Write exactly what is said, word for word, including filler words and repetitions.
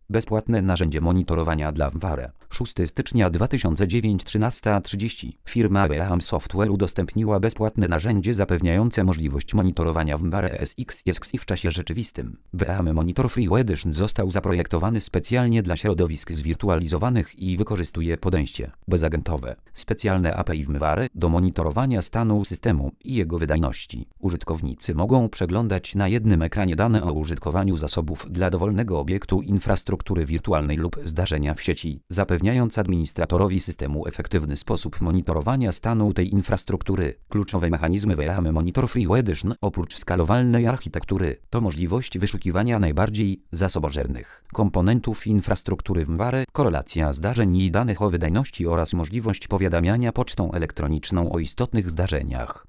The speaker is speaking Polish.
Bezpłatne narzędzie monitorowania dla VMware. szóstego stycznia dwa tysiące dziewięć, trzynaста trzydzieści. Firma V M Software udostępniła bezpłatne narzędzie zapewniające możliwość monitorowania VMware E S X w czasie rzeczywistym. V M Monitor Free Edition został zaprojektowany specjalnie dla środowisk zwirtualizowanych i wykorzystuje podejście bezagentowe. Specjalne A P I VMware do monitorowania stanu systemu i jego wydajności. Użytkownicy mogą przeglądać na jednym ekranie dane o użytkowaniu zasobów dla dowolnego obiektu infrastruktury wirtualnej lub zdarzenia w sieci, zapewniając administratorowi systemu efektywny sposób monitorowania stanu tej infrastruktury. Kluczowe mechanizmy V M Monitor Free Edition oprócz skalowalnej architektury to możliwość wyszukiwania najbardziej zasobożernych komponentów infrastruktury VMware, korelacja zdarzeń i danych o wydajności oraz możliwość powiadamiania pocztą elektroniczną o istotnych zdarzeniach.